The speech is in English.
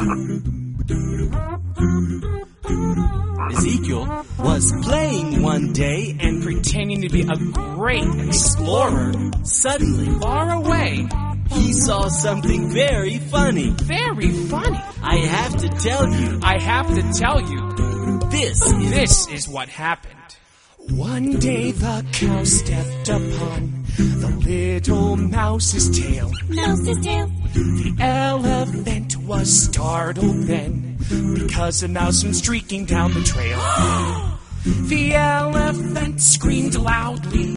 Ezekiel was playing one day and pretending to be a great explorer. suddenly Far away. he saw something very funny. Very funny. I have to tell you, I have to tell you, this is what happened. One day the cow stepped upon the little mouse's tail. Mouse's tail. The elephant was startled then, because a mouse went streaking down the trail. The elephant screamed loudly.